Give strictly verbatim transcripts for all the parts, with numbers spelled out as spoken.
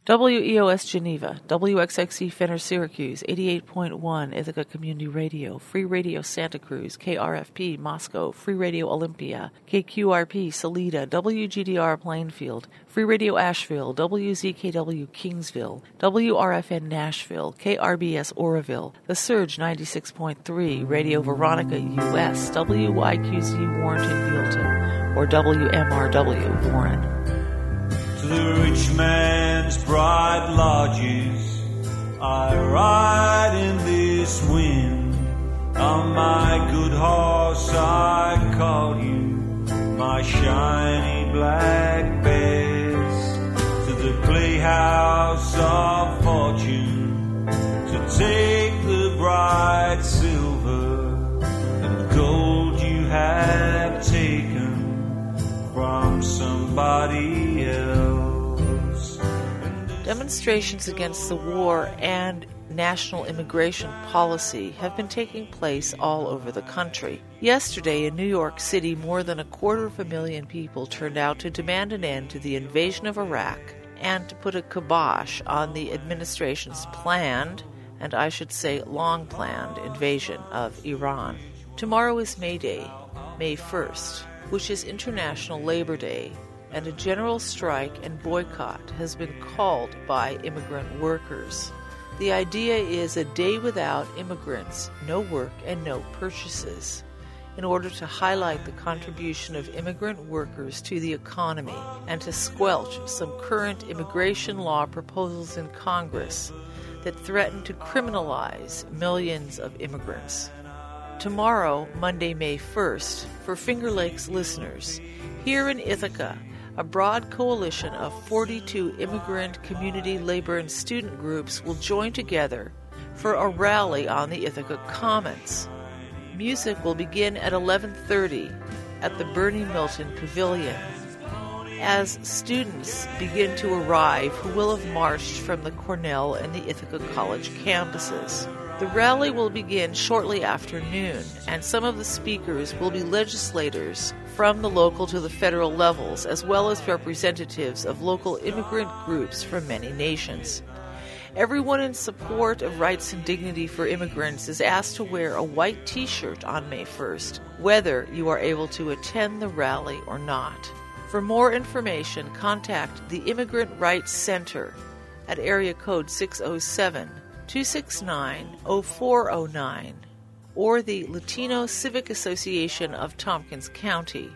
W E O S Geneva, W X X E Fenner Syracuse, eighty-eight point one Ithaca Community Radio, Free Radio Santa Cruz, K R F P Moscow, Free Radio Olympia, K Q R P Salida, W G D R Plainfield, Free Radio Asheville, W Z K W Kingsville, W R F N Nashville, K R B S Oroville, The Surge ninety-six point three, Radio Veronica U S, W Y Q Z Warrenton Buellton, or W M R W Warren. To the rich man's bright lodges, I ride in this wind. On my good horse I call you, my shiny black bess. To the playhouse of fortune, to take the bright silver and gold you have taken from somebody else. Demonstrations against the war and national immigration policy have been taking place all over the country. Yesterday in New York City, more than a quarter of a million people turned out to demand an end to the invasion of Iraq and to put a kibosh on the administration's planned, and I should say long-planned, invasion of Iran. Tomorrow is May Day, May first, which is International Labor Day, and a general strike and boycott has been called by immigrant workers. The idea is a day without immigrants, no work and no purchases, in order to highlight the contribution of immigrant workers to the economy and to squelch some current immigration law proposals in Congress that threaten to criminalize millions of immigrants. Tomorrow, Monday, May first, for Finger Lakes listeners, here in Ithaca, a broad coalition of forty-two immigrant, community, labor, and student groups will join together for a rally on the Ithaca Commons. Music will begin at eleven thirty at the Bernie Milton Pavilion, as students begin to arrive who will have marched from the Cornell and the Ithaca College campuses. The rally will begin shortly after noon, and some of the speakers will be legislators from the local to the federal levels, as well as representatives of local immigrant groups from many nations. Everyone in support of rights and dignity for immigrants is asked to wear a white T-shirt on May first, whether you are able to attend the rally or not. For more information, contact the Immigrant Rights Center at area code six oh seven, two six nine, oh four oh nine or the Latino Civic Association of Tompkins County.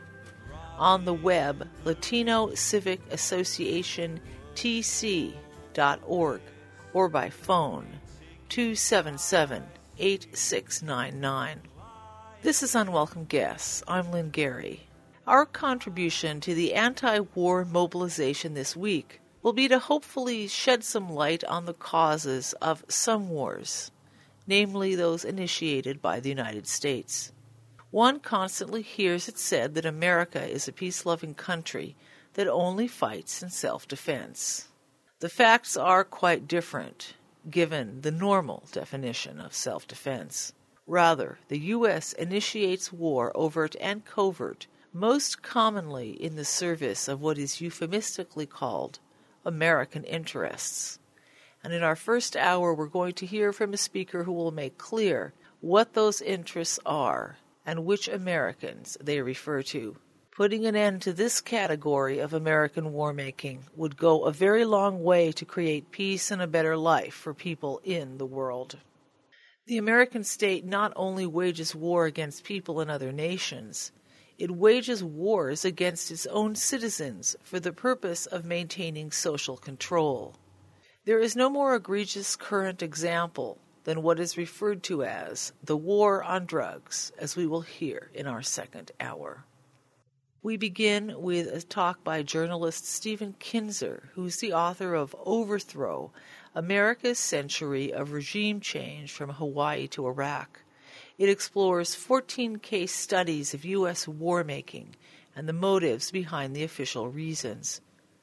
On the web, latino civic association t c dot org or by phone two seven seven, eight six nine nine. This is Unwelcome Guests. I'm Lynn Gary. Our contribution to the anti-war mobilization this week will be to hopefully shed some light on the causes of some wars, namely those initiated by the United States. One constantly hears it said that America is a peace-loving country that only fights in self-defense. The facts are quite different, given the normal definition of self-defense. Rather, the U S initiates war, overt and covert, most commonly in the service of what is euphemistically called American interests. And in our first hour, we're going to hear from a speaker who will make clear what those interests are and which Americans they refer to. Putting an end to this category of American war-making would go a very long way to create peace and a better life for people in the world. The American state not only wages war against people in other nations, it wages wars against its own citizens for the purpose of maintaining social control. There is no more egregious current example than what is referred to as the war on drugs, as we will hear in our second hour. We begin with a talk by journalist Stephen Kinzer, who's the author of Overthrow, America's Century of Regime Change from Hawaii to Iraq. It explores fourteen case studies of U S war-making and the motives behind the official reasons.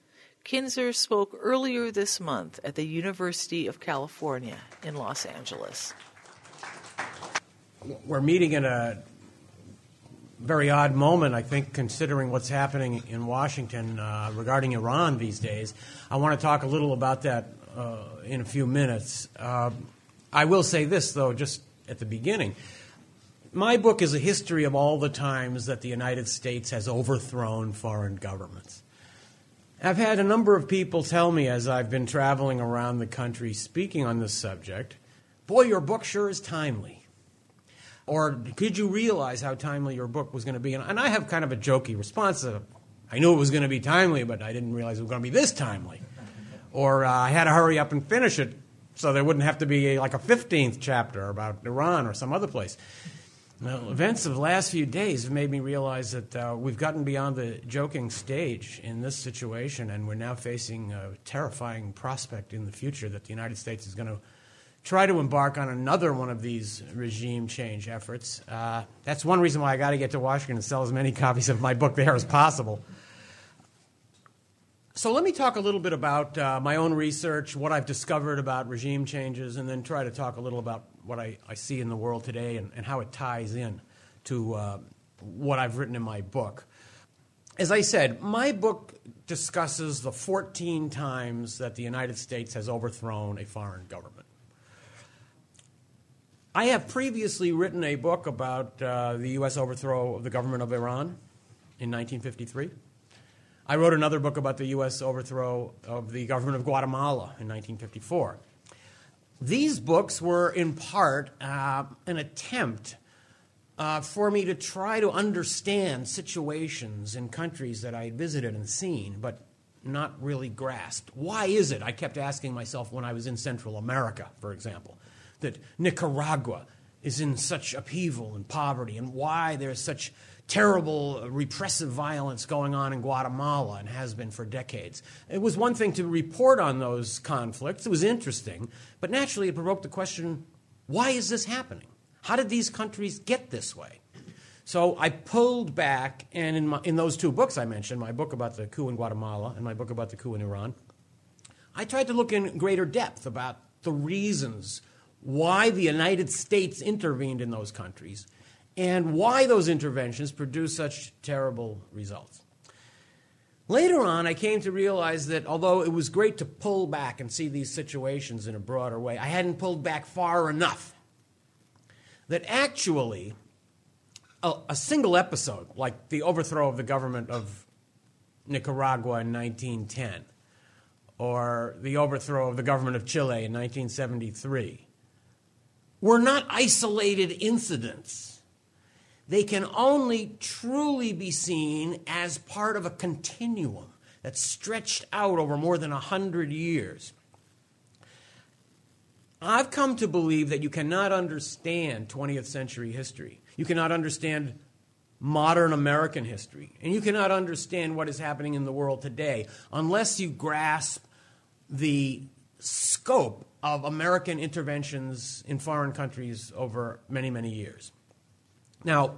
Kinzer spoke earlier this month at the University of California in Los Angeles. We're meeting in a very odd moment, I think, considering what's happening in Washington uh, regarding Iran these days. I want to talk a little about that uh, in a few minutes. Uh, I will say this, though, just at the beginning. My book is a history of all the times that the United States has overthrown foreign governments. I've had a number of people tell me as I've been traveling around the country speaking on this subject, boy, your book sure is timely. Or could you realize how timely your book was going to be? And, and I have kind of a jokey response. To, I knew it was going to be timely, but I didn't realize it was going to be this timely. Or uh, I had to hurry up and finish it so there wouldn't have to be a, like a fifteenth chapter about Iran or some other place. Well, events of the last few days have made me realize that uh, we've gotten beyond the joking stage in this situation, and we're now facing a terrifying prospect in the future that the United States is going to try to embark on another one of these regime change efforts. Uh, that's one reason why I got to get to Washington and sell as many copies of my book there as possible. So let me talk a little bit about uh, my own research, what I've discovered about regime changes, and then try to talk a little about what I, I see in the world today and, and how it ties in to uh, what I've written in my book. As I said, my book discusses the fourteen times that the United States has overthrown a foreign government. I have previously written a book about uh, the U S overthrow of the government of Iran in nineteen fifty-three. I wrote another book about the U S overthrow of the government of Guatemala in nineteen fifty-four. These books were, in part, uh, an attempt uh, for me to try to understand situations in countries that I had visited and seen, but not really grasped. Why is it, I kept asking myself when I was in Central America, for example, that Nicaragua is in such upheaval and poverty, and why there's such terrible uh, repressive violence going on in Guatemala and has been for decades. It was one thing to report on those conflicts. It was interesting. But naturally, it provoked the question, why is this happening? How did these countries get this way? So I pulled back, and in, my, in those two books I mentioned, my book about the coup in Guatemala and my book about the coup in Iran, I tried to look in greater depth about the reasons why the United States intervened in those countries and why those interventions produced such terrible results. Later on, I came to realize that although it was great to pull back and see these situations in a broader way, I hadn't pulled back far enough. That actually, a, a single episode, like the overthrow of the government of Nicaragua in nineteen ten, or the overthrow of the government of Chile in nineteen seventy-three, were not isolated incidents. They can only truly be seen as part of a continuum that's stretched out over more than a hundred years. I've come to believe that you cannot understand twentieth century history. You cannot understand modern American history. And you cannot understand what is happening in the world today unless you grasp the scope of American interventions in foreign countries over many, many years. Now,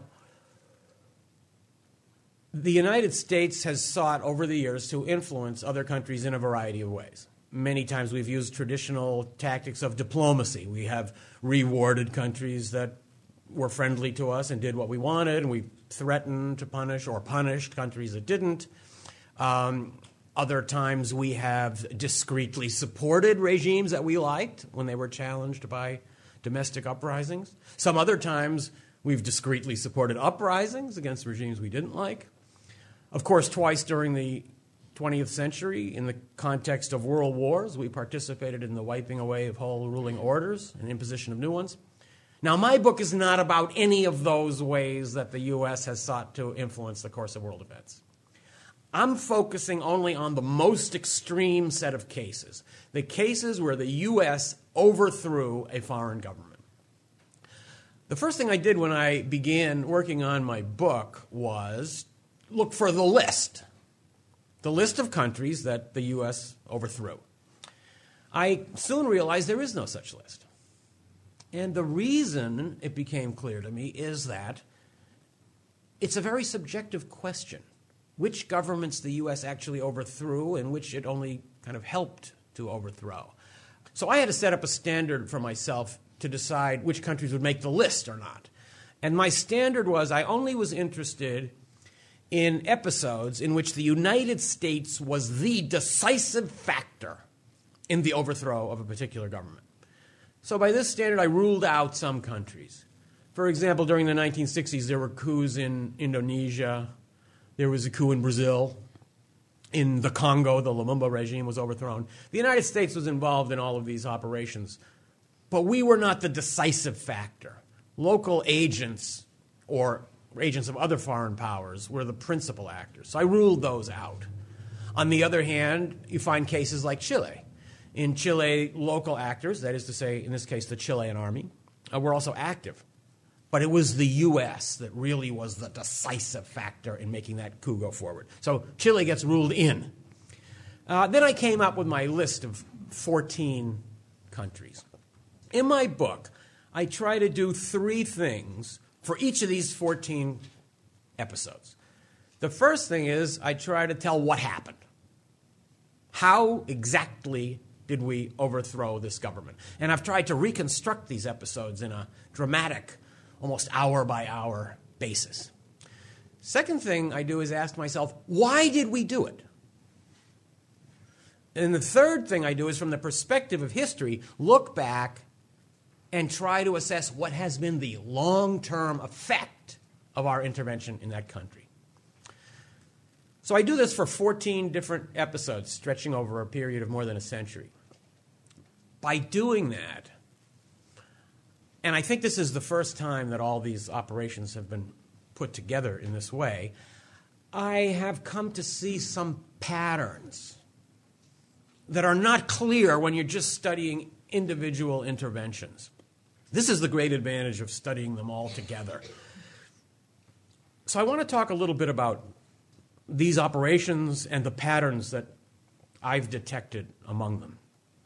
the United States has sought over the years to influence other countries in a variety of ways. Many times we've used traditional tactics of diplomacy. We have rewarded countries that were friendly to us and did what we wanted, and we threatened to punish or punished countries that didn't. Um, other times we have discreetly supported regimes that we liked when they were challenged by domestic uprisings. Some other times we've discreetly supported uprisings against regimes we didn't like. Of course, twice during the twentieth century, in the context of world wars, we participated in the wiping away of whole ruling orders and imposition of new ones. Now, my book is not about any of those ways that the U S has sought to influence the course of world events. I'm focusing only on the most extreme set of cases, the cases where the U S overthrew a foreign government. The first thing I did when I began working on my book was look for the list, the list of countries that the U S overthrew. I soon realized there is no such list. And the reason it became clear to me is that it's a very subjective question. Which governments the U S actually overthrew and which it only kind of helped to overthrow. So I had to set up a standard for myself to decide which countries would make the list or not. And my standard was I only was interested in episodes in which the United States was the decisive factor in the overthrow of a particular government. So by this standard, I ruled out some countries. For example, during the nineteen sixties, there were coups in Indonesia. There was a coup in Brazil. In the Congo, the Lumumba regime was overthrown. The United States was involved in all of these operations, but we were not the decisive factor. Local agents or agents of other foreign powers were the principal actors. So I ruled those out. On the other hand, you find cases like Chile. In Chile, local actors, that is to say, in this case, the Chilean army, uh, were also active. But it was the U S that really was the decisive factor in making that coup go forward. So Chile gets ruled in. Uh, then I came up with my list of fourteen countries. In my book, I try to do three things for each of these fourteen episodes. The first thing is I try to tell what happened. How exactly did we overthrow this government? And I've tried to reconstruct these episodes in a dramatic, almost hour-by-hour basis. Second thing I do is ask myself, why did we do it? And the third thing I do is, from the perspective of history, look back and try to assess what has been the long-term effect of our intervention in that country. So I do this for fourteen different episodes, stretching over a period of more than a century. By doing that, and I think this is the first time that all these operations have been put together in this way, I have come to see some patterns that are not clear when you're just studying individual interventions. This is the great advantage of studying them all together. So I want to talk a little bit about these operations and the patterns that I've detected among them.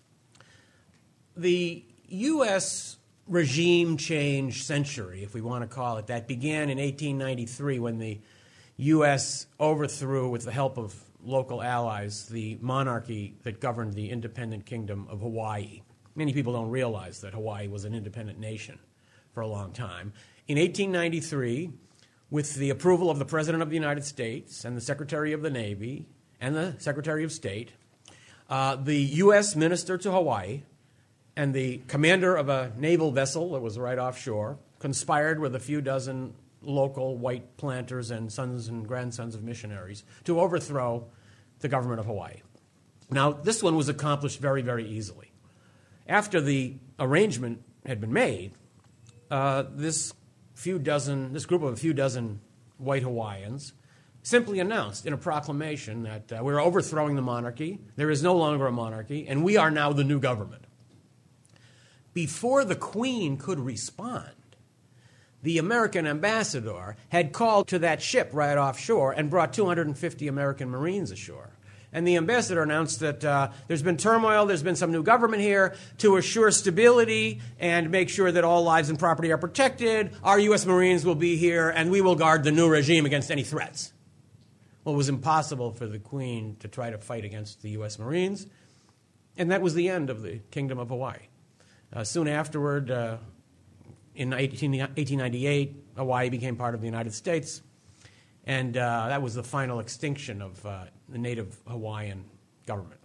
The U S regime change century, if we want to call it that, began in eighteen ninety-three when the U S overthrew, with the help of local allies, the monarchy that governed the independent kingdom of Hawaii. Many people don't realize that Hawaii was an independent nation for a long time. In eighteen ninety-three, with the approval of the President of the United States and the Secretary of the Navy and the Secretary of State, uh, the U S minister to Hawaii and the commander of a naval vessel that was right offshore conspired with a few dozen local white planters and sons and grandsons of missionaries to overthrow the government of Hawaii. Now, this one was accomplished very, very easily. After the arrangement had been made, uh, this few dozen, this group of a few dozen white Hawaiians simply announced in a proclamation that uh, we're overthrowing the monarchy, there is no longer a monarchy, and we are now the new government. Before the Queen could respond, the American ambassador had called to that ship right offshore and brought two hundred fifty American Marines ashore. And the ambassador announced that uh, there's been turmoil, there's been some new government here. To assure stability and make sure that all lives and property are protected, our U S Marines will be here and we will guard the new regime against any threats. Well, it was impossible for the Queen to try to fight against the U S Marines, and that was the end of the Kingdom of Hawaii. Uh, soon afterward, uh, in eighteen ninety-eight, Hawaii became part of the United States, and uh, that was the final extinction of uh, the native Hawaiian government.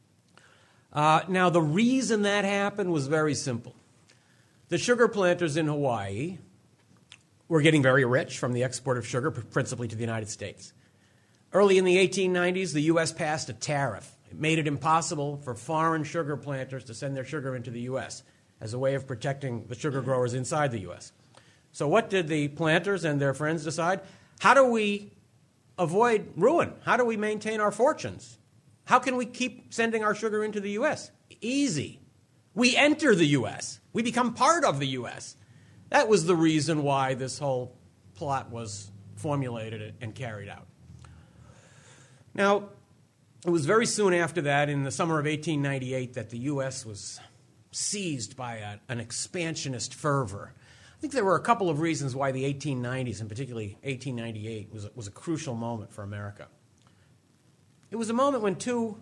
Uh, now, the reason that happened was very simple. The sugar planters in Hawaii were getting very rich from the export of sugar, principally to the United States. Early in the eighteen nineties, the U S passed a tariff. It made it impossible for foreign sugar planters to send their sugar into the U S as a way of protecting the sugar growers inside the U S. So what did the planters and their friends decide? How do we avoid ruin? How do we maintain our fortunes? How can we keep sending our sugar into the U S? Easy. We enter the U S. We become part of the U S. That was the reason why this whole plot was formulated and carried out. Now, it was very soon after that, in the summer of eighteen ninety-eight, that the U S was seized by a, an expansionist fervor. I think there were a couple of reasons why the eighteen nineties, and particularly eighteen ninety-eight, was a, was a crucial moment for America. It was a moment when two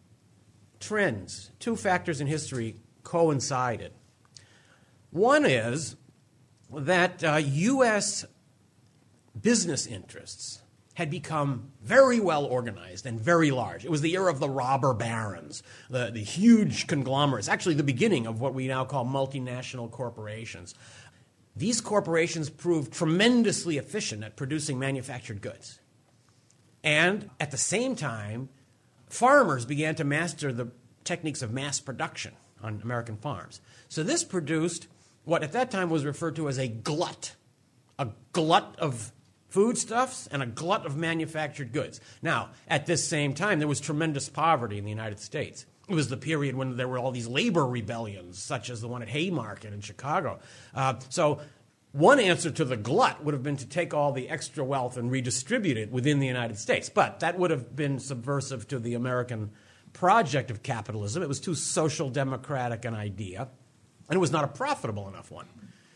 trends, two factors in history coincided. One is that uh, U S business interests had become very well organized and very large. It was the era of the robber barons, the, the huge conglomerates, actually the beginning of what we now call multinational corporations. These corporations proved tremendously efficient at producing manufactured goods. And at the same time, farmers began to master the techniques of mass production on American farms. So this produced what at that time was referred to as a glut, a glut of foodstuffs and a glut of manufactured goods. Now, at this same time, there was tremendous poverty in the United States. It was the period when there were all these labor rebellions, such as the one at Haymarket in Chicago. Uh, so one answer to the glut would have been to take all the extra wealth and redistribute it within the United States. But that would have been subversive to the American project of capitalism. It was too social democratic an idea, and it was not a profitable enough one.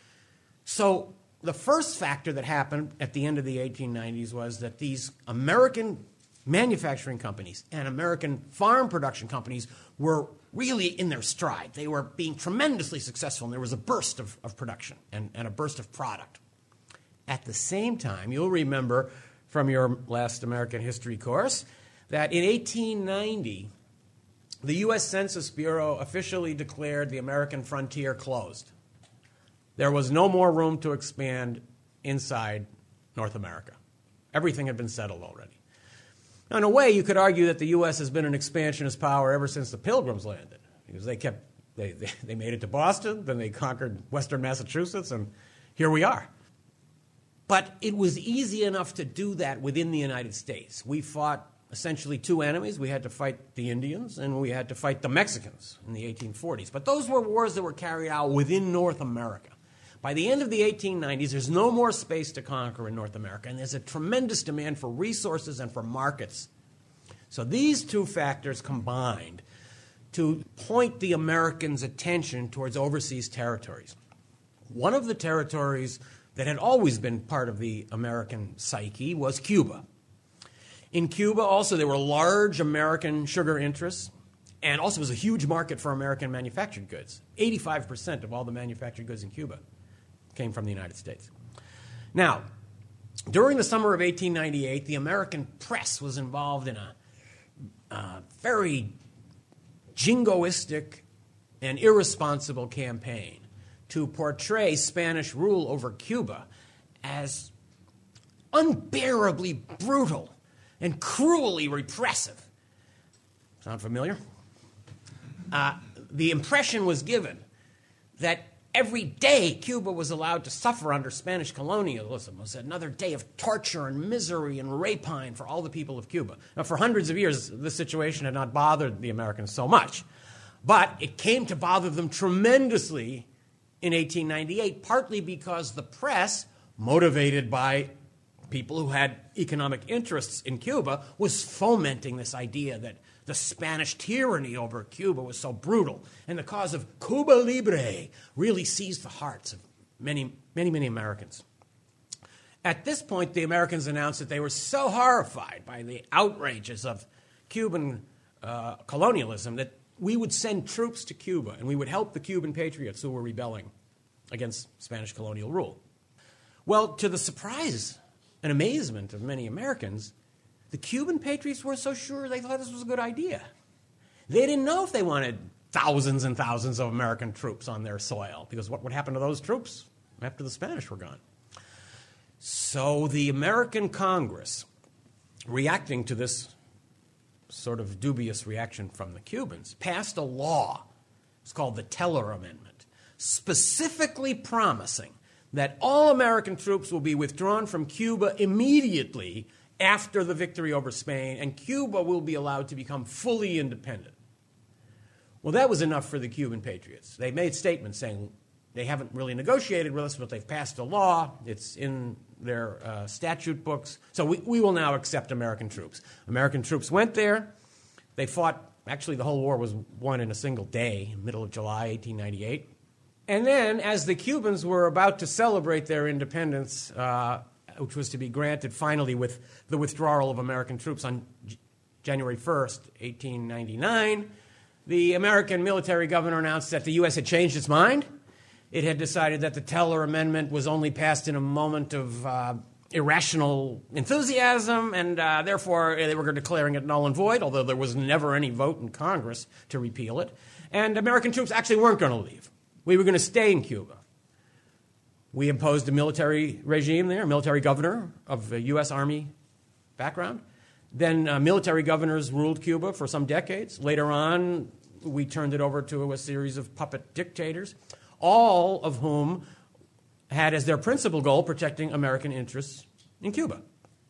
So the first factor that happened at the end of the eighteen nineties was that these American manufacturing companies and American farm production companies were really in their stride. They were being tremendously successful, and there was a burst of, of production and, and a burst of product. At the same time, you'll remember from your last American history course that in eighteen ninety, the U S Census Bureau officially declared the American frontier closed. There was no more room to expand inside North America. Everything had been settled already. Now, in a way, you could argue that the U S has been an expansionist power ever since the Pilgrims landed, because they kept they, they, they made it to Boston, then they conquered western Massachusetts, and here we are. But it was easy enough to do that within the United States. We fought essentially two enemies. We had to fight the Indians, and we had to fight the Mexicans in the eighteen forties. But those were wars that were carried out within North America. By the end of the eighteen nineties, there's no more space to conquer in North America, and there's a tremendous demand for resources and for markets. So these two factors combined to point the Americans' attention towards overseas territories. One of the territories that had always been part of the American psyche was Cuba. In Cuba, also, there were large American sugar interests, and also it was a huge market for American manufactured goods. eighty-five percent of all the manufactured goods in Cuba came from the United States. Now, during the summer of eighteen ninety-eight, the American press was involved in a uh, very jingoistic and irresponsible campaign to portray Spanish rule over Cuba as unbearably brutal and cruelly repressive. Sound familiar? Uh, the impression was given that every day Cuba was allowed to suffer under Spanish colonialism was another day of torture and misery and rapine for all the people of Cuba. Now, for hundreds of years, this situation had not bothered the Americans so much. But it came to bother them tremendously in eighteen ninety-eight, partly because the press, motivated by people who had economic interests in Cuba, was fomenting this idea that the Spanish tyranny over Cuba was so brutal, and the cause of Cuba Libre really seized the hearts of many, many, many Americans. At this point, the Americans announced that they were so horrified by the outrages of Cuban uh, colonialism that we would send troops to Cuba, and we would help the Cuban patriots who were rebelling against Spanish colonial rule. Well, to the surprise and amazement of many Americans, the Cuban patriots weren't so sure they thought this was a good idea. They didn't know if they wanted thousands and thousands of American troops on their soil, because what would happen to those troops after the Spanish were gone? So the American Congress, reacting to this sort of dubious reaction from the Cubans, passed a law. It's called the Teller Amendment, specifically promising that all American troops will be withdrawn from Cuba immediately after the victory over Spain, and Cuba will be allowed to become fully independent. Well, that was enough for the Cuban patriots. They made statements saying they haven't really negotiated with us, but they've passed a law. It's in their uh, statute books. So we, we will now accept American troops. American troops went there. They fought. Actually, the whole war was won in a single day, middle of July, eighteen ninety-eight. And then, as the Cubans were about to celebrate their independence, uh, which was to be granted finally with the withdrawal of American troops on J- January first, eighteen ninety-nine, the American military governor announced that the U S had changed its mind, It had decided that the Teller Amendment was only passed in a moment of uh, irrational enthusiasm, and uh, therefore they were declaring it null and void, although there was never any vote in Congress to repeal it. And American troops actually weren't going to leave. We were going to stay in Cuba. We imposed a military regime there, a military governor of a U S Army background. Then uh, military governors ruled Cuba for some decades. Later on, we turned it over to a series of puppet dictators, all of whom had as their principal goal protecting American interests in Cuba.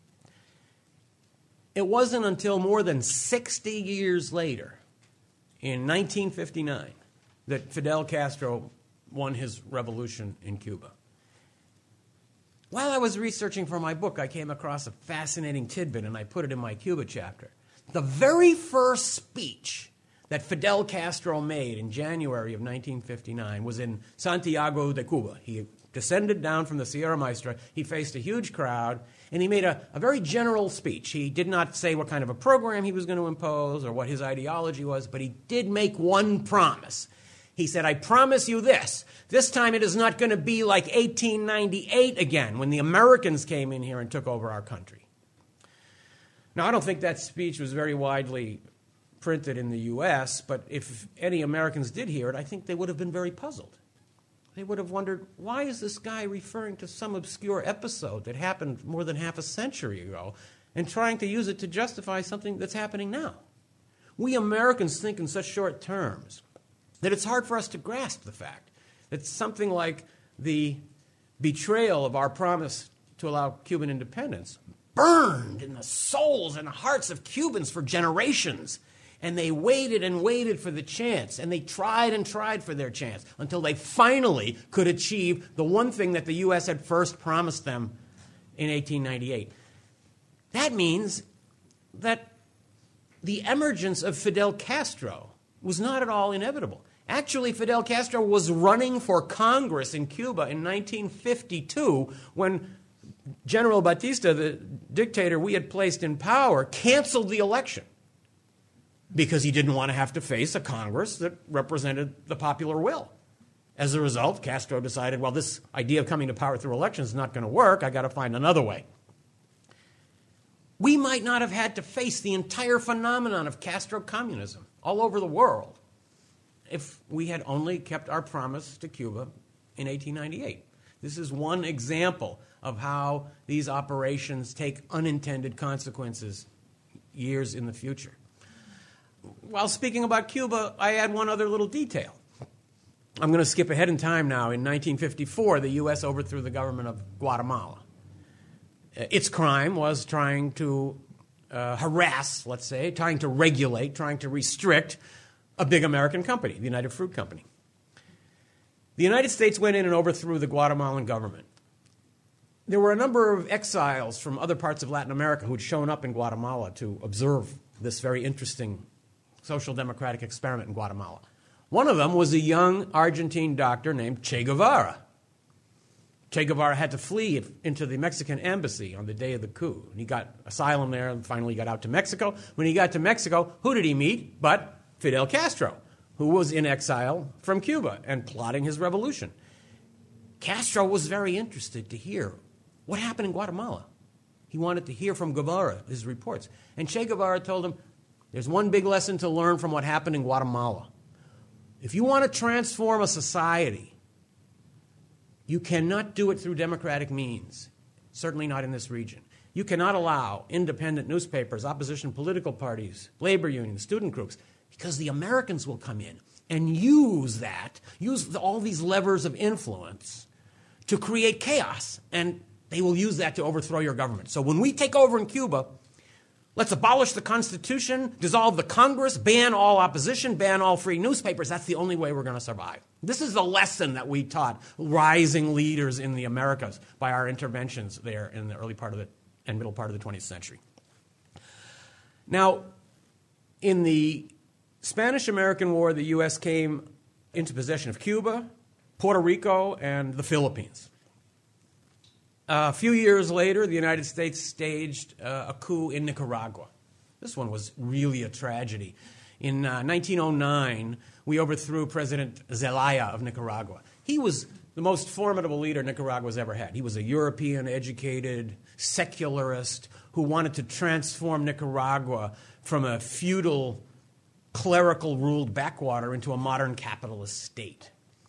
It wasn't until more than sixty years later, in nineteen fifty-nine, that Fidel Castro won his revolution in Cuba. While I was researching for my book, I came across a fascinating tidbit, and I put it in my Cuba chapter. The very first speech that Fidel Castro made in January of nineteen fifty-nine was in Santiago de Cuba. He descended down from the Sierra Maestra. He faced a huge crowd, and he made a, a very general speech. He did not say what kind of a program he was going to impose or what his ideology was, but he did make one promise. He said, I promise you this. This time it is not going to be like eighteen ninety-eight again, when the Americans came in here and took over our country. Now, I don't think that speech was very widely printed in the U S, but if any Americans did hear it, I think they would have been very puzzled. They would have wondered, why is this guy referring to some obscure episode that happened more than half a century ago and trying to use it to justify something that's happening now? We Americans think in such short terms that it's hard for us to grasp the fact that something like the betrayal of our promise to allow Cuban independence burned in the souls and the hearts of Cubans for generations. And they waited and waited for the chance, and they tried and tried for their chance until they finally could achieve the one thing that the U S had first promised them in eighteen ninety-eight. That means that the emergence of Fidel Castro was not at all inevitable. Actually, Fidel Castro was running for Congress in Cuba in nineteen fifty-two when General Batista, the dictator we had placed in power, canceled the election because he didn't want to have to face a Congress that represented the popular will. As a result, Castro decided, well, this idea of coming to power through elections is not going to work. I've got to find another way. We might not have had to face the entire phenomenon of Castro communism all over the world if we had only kept our promise to Cuba in eighteen ninety-eight. This is one example of how these operations take unintended consequences years in the future. While speaking about Cuba, I add one other little detail. I'm going to skip ahead in time now. In nineteen fifty-four, the U S overthrew the government of Guatemala. Its crime was trying to uh, harass, let's say, trying to regulate, trying to restrict a big American company, the United Fruit Company. The United States went in and overthrew the Guatemalan government. There were a number of exiles from other parts of Latin America who'd shown up in Guatemala to observe this very interesting social democratic experiment in Guatemala. One of them was a young Argentine doctor named Che Guevara. Che Guevara had to flee into the Mexican embassy on the day of the coup. And he got asylum there and finally got out to Mexico. When he got to Mexico, who did he meet but Fidel Castro, who was in exile from Cuba and plotting his revolution. Castro was very interested to hear what happened in Guatemala. He wanted to hear from Guevara, his reports. And Che Guevara told him, there's one big lesson to learn from what happened in Guatemala. If you want to transform a society, you cannot do it through democratic means, certainly not in this region. You cannot allow independent newspapers, opposition political parties, labor unions, student groups, because the Americans will come in and use that, use all these levers of influence to create chaos, and they will use that to overthrow your government. So when we take over in Cuba, let's abolish the Constitution, dissolve the Congress, ban all opposition, ban all free newspapers. That's the only way we're going to survive. This is the lesson that we taught rising leaders in the Americas by our interventions there in the early part of the and middle part of the twentieth century. Now, in the Spanish-American War, the U S came into possession of Cuba, Puerto Rico, and the Philippines. A few years later, the United States staged uh, a coup in Nicaragua. This one was really a tragedy. In uh, nineteen oh nine, we overthrew President Zelaya of Nicaragua. He was the most formidable leader Nicaragua's ever had. He was a European-educated secularist who wanted to transform Nicaragua from a feudal, clerical-ruled backwater into a modern capitalist state.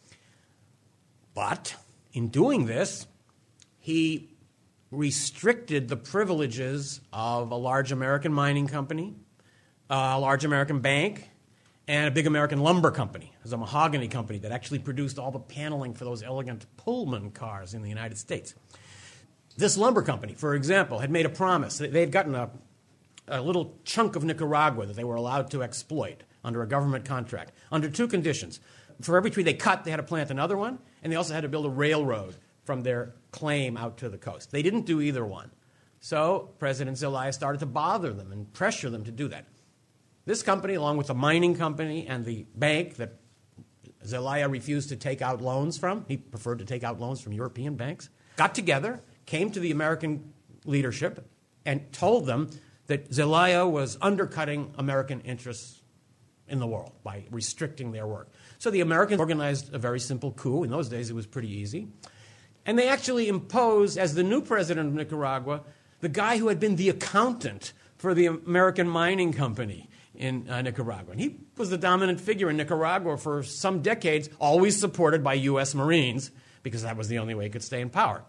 But in doing this, he restricted the privileges of a large American mining company, a large American bank, and a big American lumber company. It was a mahogany company that actually produced all the paneling for those elegant Pullman cars in the United States. This lumber company, for example, had made a promise. They had gotten a, a little chunk of Nicaragua that they were allowed to exploit under a government contract, under two conditions. For every tree they cut, they had to plant another one, and they also had to build a railroad from their claim out to the coast. They didn't do either one. So President Zelaya started to bother them and pressure them to do that. This company, along with the mining company and the bank that Zelaya refused to take out loans from, he preferred to take out loans from European banks, got together, came to the American leadership, and told them that Zelaya was undercutting American interests in the world by restricting their work. So the Americans organized a very simple coup. In those days, it was pretty easy. And they actually imposed, as the new president of Nicaragua, the guy who had been the accountant for the American mining company in uh, Nicaragua. And he was the dominant figure in Nicaragua for some decades, always supported by U S Marines, because that was the only way he could stay in power.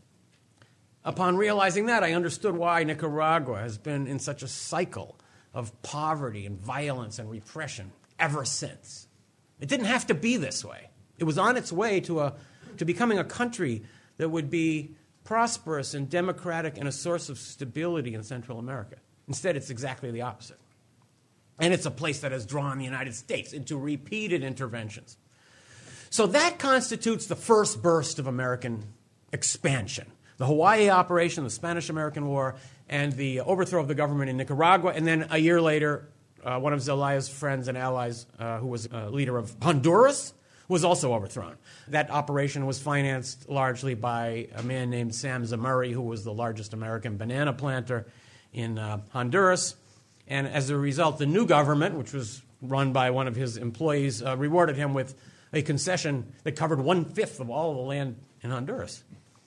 Upon realizing that, I understood why Nicaragua has been in such a cycle of poverty and violence and repression ever since. It didn't have to be this way. It was on its way to a to becoming a country that would be prosperous and democratic and a source of stability in Central America. Instead, it's exactly the opposite. And it's a place that has drawn the United States into repeated interventions. So that constitutes the first burst of American expansion. The Hawaii operation, the Spanish-American War, and the overthrow of the government in Nicaragua. And then a year later, uh, one of Zelaya's friends and allies, uh, who was uh, leader of Honduras, was also overthrown. That operation was financed largely by a man named Sam Zamuri, who was the largest American banana planter in uh, Honduras. And as a result, the new government, which was run by one of his employees, uh, rewarded him with a concession that covered one-fifth of all of the land in Honduras.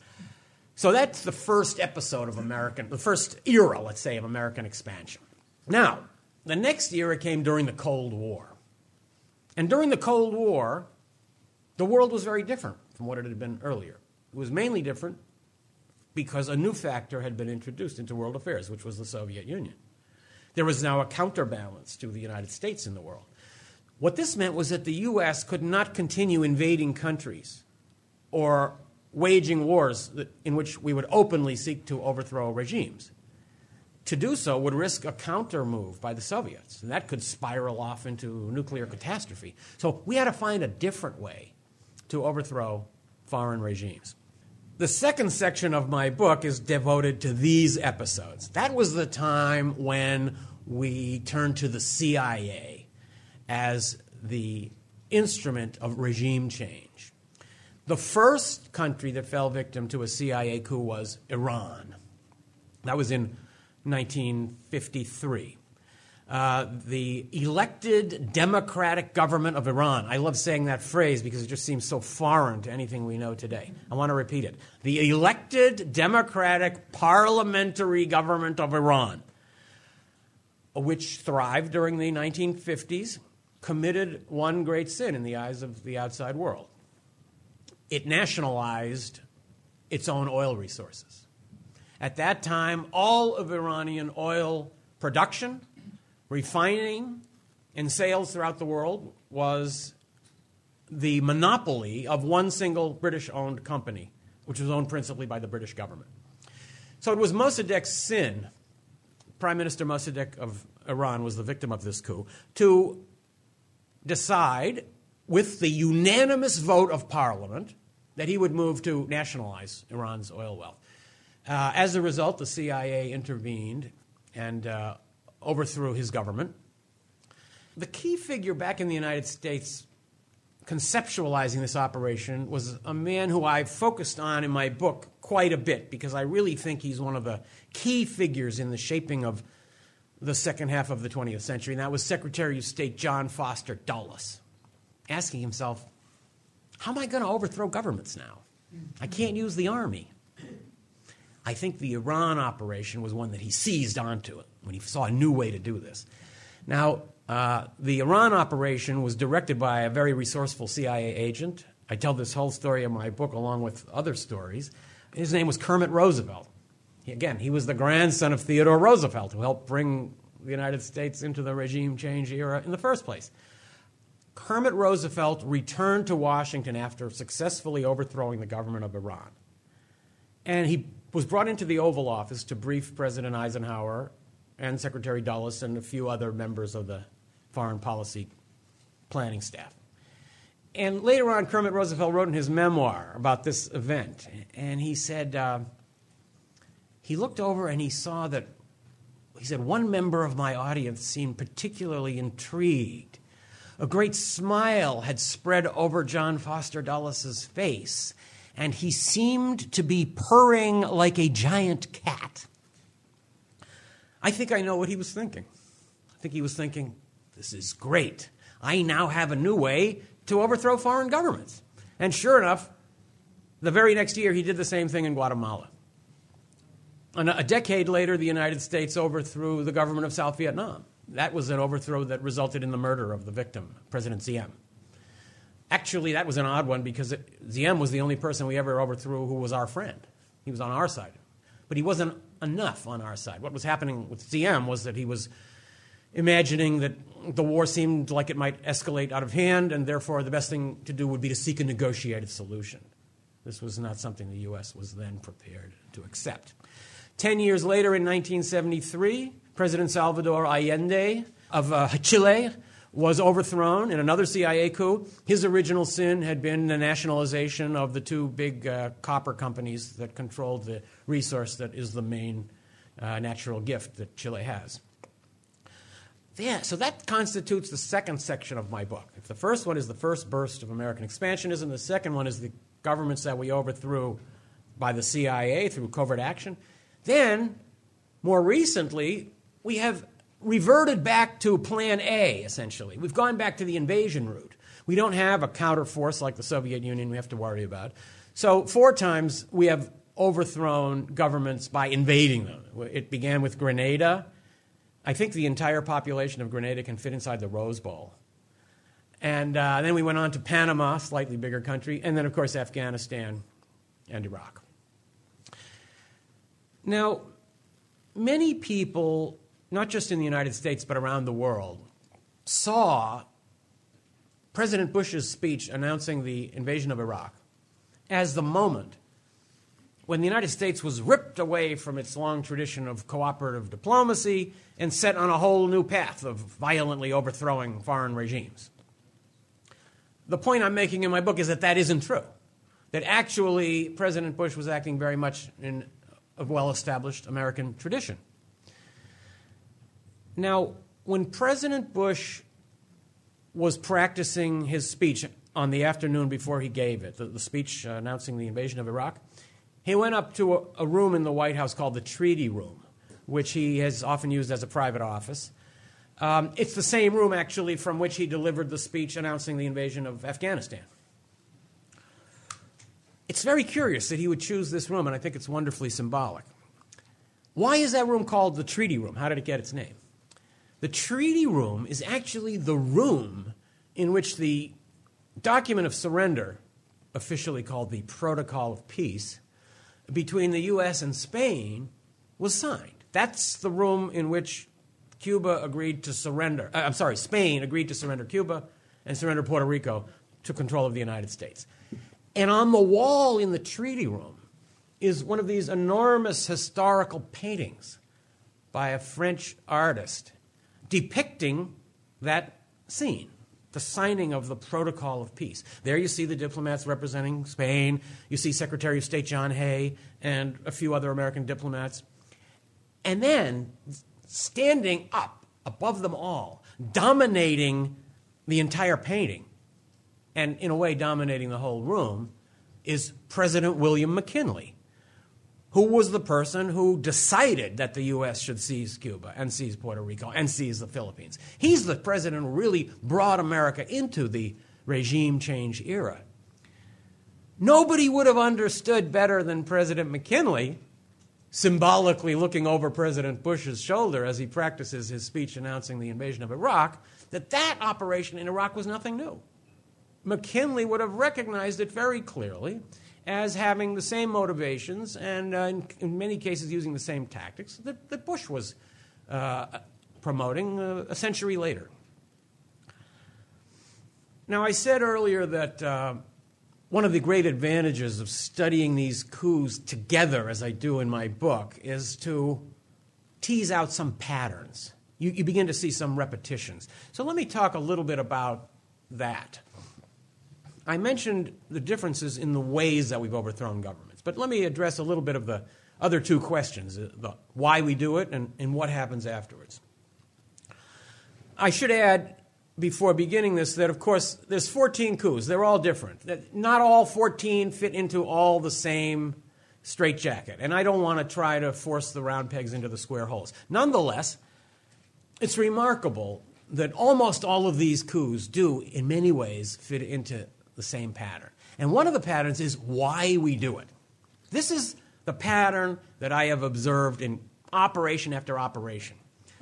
So that's the first episode of American, the first era, let's say, of American expansion. Now, the next era came during the Cold War. And during the Cold War, the world was very different from what it had been earlier. It was mainly different because a new factor had been introduced into world affairs, which was the Soviet Union. There was now a counterbalance to the United States in the world. What this meant was that the U S could not continue invading countries or waging wars that, in which we would openly seek to overthrow regimes. To do so would risk a counter move by the Soviets, and that could spiral off into nuclear catastrophe. So we had to find a different way to overthrow foreign regimes. The second section of my book is devoted to these episodes. That was the time when we turned to the C I A as the instrument of regime change. The first country that fell victim to a C I A coup was Iran. That was in nineteen fifty-three. Uh, the elected democratic government of Iran. I love saying that phrase because it just seems so foreign to anything we know today. I want to repeat it. The elected democratic parliamentary government of Iran, which thrived during the nineteen fifties, committed one great sin in the eyes of the outside world. It nationalized its own oil resources. At that time, all of Iranian oil production, refining, and sales throughout the world was the monopoly of one single British-owned company, which was owned principally by the British government. So it was Mossadegh's sin, Prime Minister Mossadegh of Iran was the victim of this coup, to decide, with the unanimous vote of Parliament, that he would move to nationalize Iran's oil wealth. Uh, as a result, the C I A intervened and uh, overthrew his government. The key figure back in the United States conceptualizing this operation was a man who I've focused on in my book quite a bit because I really think he's one of the key figures in the shaping of the second half of the twentieth century, and that was Secretary of State John Foster Dulles, asking himself, how am I going to overthrow governments now? I can't use the army. I think the Iran operation was one that he seized onto it when he saw a new way to do this. Now, uh, the Iran operation was directed by a very resourceful C I A agent. I tell this whole story in my book along with other stories. His name was Kermit Roosevelt. He, again, he was the grandson of Theodore Roosevelt, who helped bring the United States into the regime change era in the first place. Kermit Roosevelt returned to Washington after successfully overthrowing the government of Iran. And he was brought into the Oval Office to brief President Eisenhower and Secretary Dulles and a few other members of the foreign policy planning staff. And later on, Kermit Roosevelt wrote in his memoir about this event, and he said, uh, he looked over and he saw that, he said, one member of my audience seemed particularly intrigued. A great smile had spread over John Foster Dulles' face, and he seemed to be purring like a giant cat. I think I know what he was thinking. I think he was thinking, this is great. I now have a new way to overthrow foreign governments. And sure enough, the very next year, he did the same thing in Guatemala. And a decade later, the United States overthrew the government of South Vietnam. That was an overthrow that resulted in the murder of the victim, President Diem. Actually, that was an odd one because Diem was the only person we ever overthrew who was our friend. He was on our side. But he wasn't enough on our side. What was happening with Diem was that he was imagining that the war seemed like it might escalate out of hand, and therefore the best thing to do would be to seek a negotiated solution. This was not something the U S was then prepared to accept. Ten years later, in nineteen seventy-three, President Salvador Allende of uh, Chile was overthrown in another C I A coup. His original sin had been the nationalization of the two big uh, copper companies that controlled the resource that is the main uh, natural gift that Chile has. Yeah, so that constitutes the second section of my book. If the first one is the first burst of American expansionism, the second one is the governments that we overthrew by the C I A through covert action. Then, more recently, we have reverted back to Plan A, essentially. We've gone back to the invasion route. We don't have a counterforce like the Soviet Union we have to worry about. So four times we have overthrown governments by invading them. It began with Grenada. I think the entire population of Grenada can fit inside the Rose Bowl. And uh, then we went on to Panama, slightly bigger country, and then, of course, Afghanistan and Iraq. Now, many people, not just in the United States but around the world, saw President Bush's speech announcing the invasion of Iraq as the moment when the United States was ripped away from its long tradition of cooperative diplomacy and set on a whole new path of violently overthrowing foreign regimes. The point I'm making in my book is that that isn't true, that actually President Bush was acting very much in a well-established American tradition. Now, when President Bush was practicing his speech on the afternoon before he gave it, the, the speech uh, announcing the invasion of Iraq, he went up to a, a room in the White House called the Treaty Room, which he has often used as a private office. Um, it's the same room, actually, from which he delivered the speech announcing the invasion of Afghanistan. It's very curious that he would choose this room, and I think it's wonderfully symbolic. Why is that room called the Treaty Room? How did it get its name? The Treaty Room is actually the room in which the document of surrender, officially called the Protocol of Peace, between the U S and Spain was signed. That's the room in which Cuba agreed to surrender. Uh, I'm sorry, Spain agreed to surrender Cuba and surrender Puerto Rico to control of the United States. And on the wall in the Treaty Room is one of these enormous historical paintings by a French artist depicting that scene, the signing of the Protocol of Peace. There you see the diplomats representing Spain. You see Secretary of State John Hay and a few other American diplomats. And then, standing up above them all, dominating the entire painting, and in a way dominating the whole room, is President William McKinley, who was the person who decided that the U S should seize Cuba and seize Puerto Rico and seize the Philippines. He's the president who really brought America into the regime change era. Nobody would have understood better than President McKinley, symbolically looking over President Bush's shoulder as he practices his speech announcing the invasion of Iraq, that that operation in Iraq was nothing new. McKinley would have recognized it very clearly as having the same motivations and, uh, in, in many cases, using the same tactics that, that Bush was uh, promoting uh, a century later. Now, I said earlier that uh, one of the great advantages of studying these coups together, as I do in my book, is to tease out some patterns. You, you begin to see some repetitions. So let me talk a little bit about that. I mentioned the differences in the ways that we've overthrown governments, but let me address a little bit of the other two questions, the why we do it and, and what happens afterwards. I should add, before beginning this, that, of course, there's fourteen coups. They're all different. Not all fourteen fit into all the same straitjacket, and I don't want to try to force the round pegs into the square holes. Nonetheless, it's remarkable that almost all of these coups do, in many ways, fit into the same pattern. And one of the patterns is why we do it. This is the pattern that I have observed in operation after operation.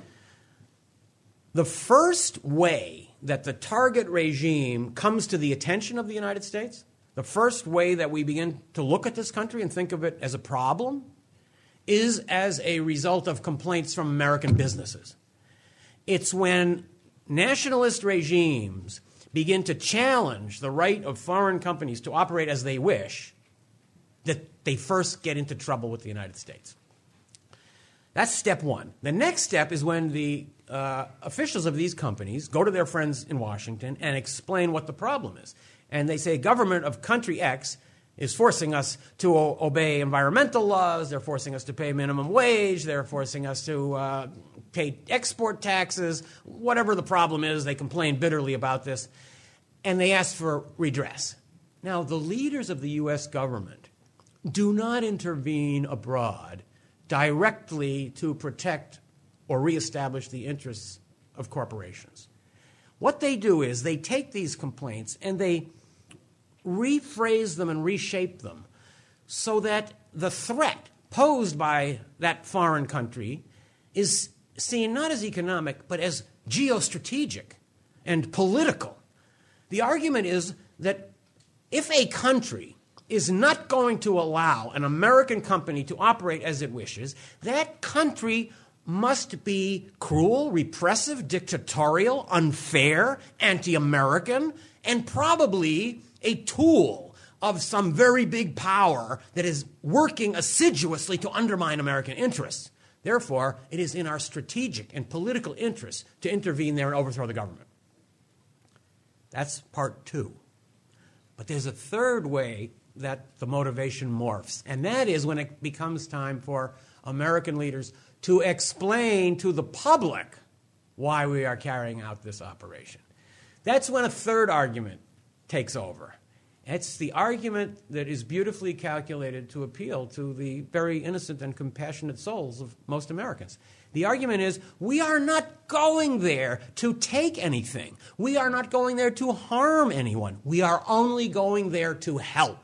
The first way that the target regime comes to the attention of the United States, the first way that we begin to look at this country and think of it as a problem, is as a result of complaints from American businesses. It's when nationalist regimes begin to challenge the right of foreign companies to operate as they wish that they first get into trouble with the United States. That's step one. The next step is when the uh, officials of these companies go to their friends in Washington and explain what the problem is. And they say, government of country X is forcing us to o- obey environmental laws, they're forcing us to pay minimum wage, they're forcing us to uh, pay export taxes, whatever the problem is, they complain bitterly about this, and they ask for redress. Now, the leaders of the U S government do not intervene abroad directly to protect or reestablish the interests of corporations. What they do is they take these complaints and they rephrase them and reshape them so that the threat posed by that foreign country is seen not as economic, but as geostrategic and political. The argument is that if a country is not going to allow an American company to operate as it wishes, that country must be cruel, repressive, dictatorial, unfair, anti-American, and probably a tool of some very big power that is working assiduously to undermine American interests. Therefore, it is in our strategic and political interests to intervene there and overthrow the government. That's part two. But there's a third way that the motivation morphs, and that is when it becomes time for American leaders to explain to the public why we are carrying out this operation. That's when a third argument takes over. It's the argument that is beautifully calculated to appeal to the very innocent and compassionate souls of most Americans. The argument is, we are not going there to take anything. We are not going there to harm anyone. We are only going there to help.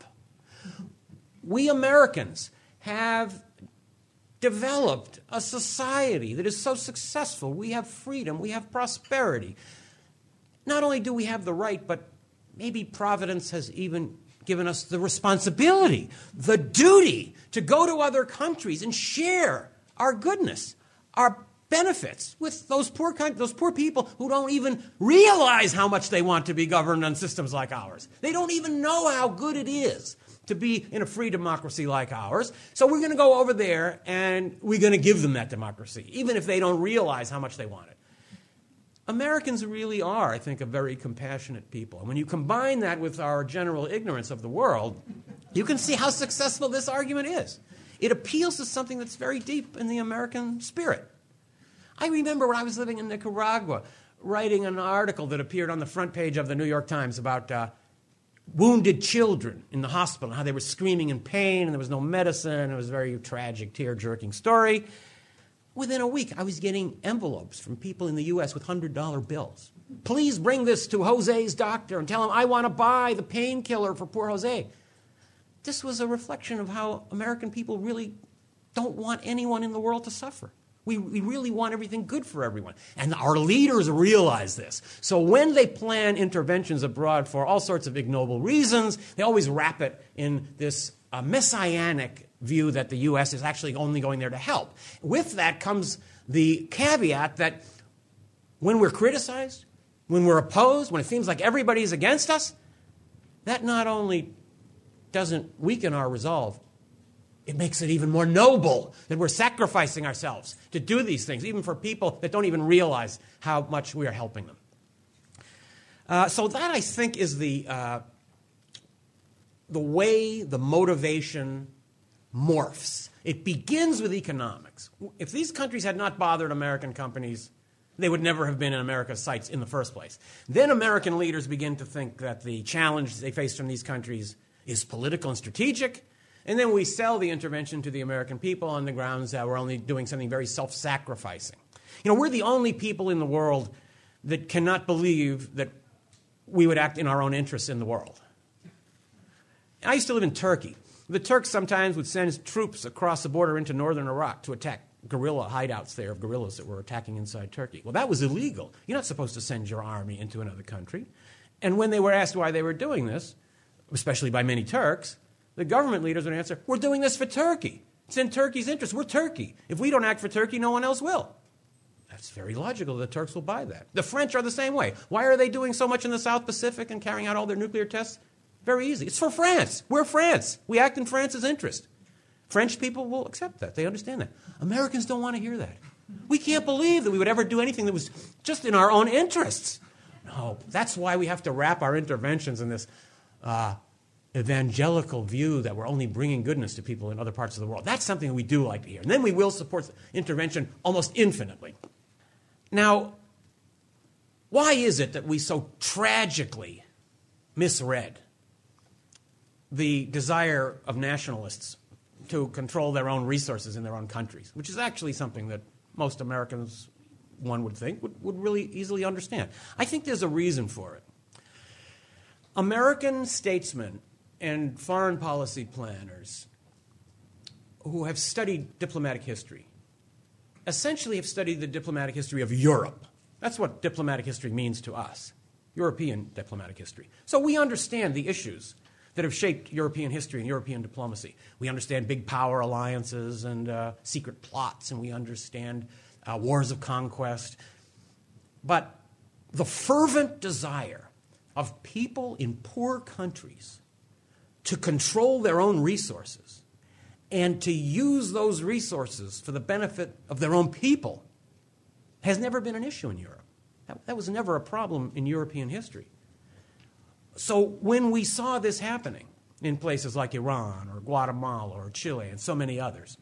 We Americans have developed a society that is so successful. We have freedom. We have prosperity. Not only do we have the right, but maybe Providence has even given us the responsibility, the duty to go to other countries and share our goodness, our benefits with those poor those poor people who don't even realize how much they want to be governed on systems like ours. They don't even know how good it is to be in a free democracy like ours. So we're going to go over there and we're going to give them that democracy, even if they don't realize how much they want it. Americans really are, I think, a very compassionate people. And when you combine that with our general ignorance of the world, you can see how successful this argument is. It appeals to something that's very deep in the American spirit. I remember when I was living in Nicaragua, writing an article that appeared on the front page of the New York Times about uh, wounded children in the hospital, and how they were screaming in pain, and there was no medicine. It was a very tragic, tear-jerking story. Within a week, I was getting envelopes from people in the U S with one hundred dollar bills. Please bring this to Jose's doctor and tell him I want to buy the painkiller for poor Jose. This was a reflection of how American people really don't want anyone in the world to suffer. We, we really want everything good for everyone. And our leaders realize this. So when they plan interventions abroad for all sorts of ignoble reasons, they always wrap it in this uh, messianic view that the U S is actually only going there to help. With that comes the caveat that when we're criticized, when we're opposed, when it seems like everybody's against us, that not only doesn't weaken our resolve, it makes it even more noble that we're sacrificing ourselves to do these things, even for people that don't even realize how much we are helping them. Uh, so that, I think, is the, uh, the way the motivation morphs. It begins with economics. If these countries had not bothered American companies, they would never have been in America's sights in the first place. Then American leaders begin to think that the challenge they face from these countries is political and strategic. And then we sell the intervention to the American people on the grounds that we're only doing something very self-sacrificing. You know, we're the only people in the world that cannot believe that we would act in our own interests in the world. I used to live in Turkey. The Turks sometimes would send troops across the border into northern Iraq to attack guerrilla hideouts there of guerrillas that were attacking inside Turkey. Well, that was illegal. You're not supposed to send your army into another country. And when they were asked why they were doing this, especially by many Turks, the government leaders would answer, we're doing this for Turkey. It's in Turkey's interest. We're Turkey. If we don't act for Turkey, no one else will. That's very logical. The Turks will buy that. The French are the same way. Why are they doing so much in the South Pacific and carrying out all their nuclear tests? Very easy. It's for France. We're France. We act in France's interest. French people will accept that. They understand that. Americans don't want to hear that. We can't believe that we would ever do anything that was just in our own interests. No, that's why we have to wrap our interventions in this uh, evangelical view that we're only bringing goodness to people in other parts of the world. That's something that we do like to hear. And then we will support intervention almost infinitely. Now, why is it that we so tragically misread the desire of nationalists to control their own resources in their own countries, which is actually something that most Americans, one would think, would, would really easily understand? I think there's a reason for it. American statesmen and foreign policy planners who have studied diplomatic history essentially have studied the diplomatic history of Europe. That's what diplomatic history means to us, European diplomatic history. So we understand the issues that have shaped European history and European diplomacy. We understand big power alliances and uh, secret plots, and we understand uh, wars of conquest. But the fervent desire of people in poor countries to control their own resources and to use those resources for the benefit of their own people has never been an issue in Europe. That, that was never a problem in European history. So when we saw this happening in places like Iran or Guatemala or Chile and so many others,